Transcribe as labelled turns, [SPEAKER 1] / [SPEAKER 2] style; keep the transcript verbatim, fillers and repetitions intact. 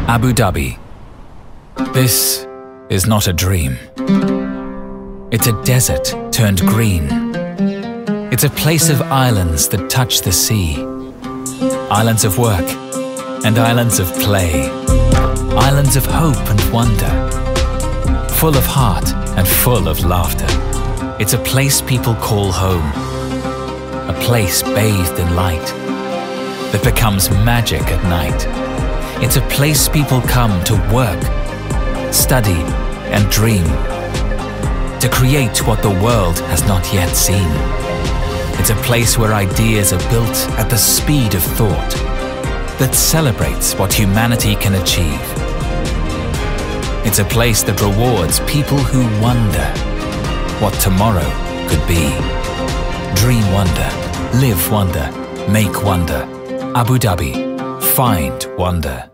[SPEAKER 1] Abu Dhabi. This is not a dream. It's a desert turned green. It's a place of islands that touch the sea. Islands of work and islands of play. Islands of hope and wonder. Full of heart and full of laughter. It's a place people call home. A place bathed in light that becomes magic at night. It's a place people come to work, study and dream, to create what the world has not yet seen. It's a place where ideas are built at the speed of thought, that celebrates what humanity can achieve. It's a place that rewards people who wonder what tomorrow could be. Dream wonder, live wonder, make wonder. Abu Dhabi, find wonder.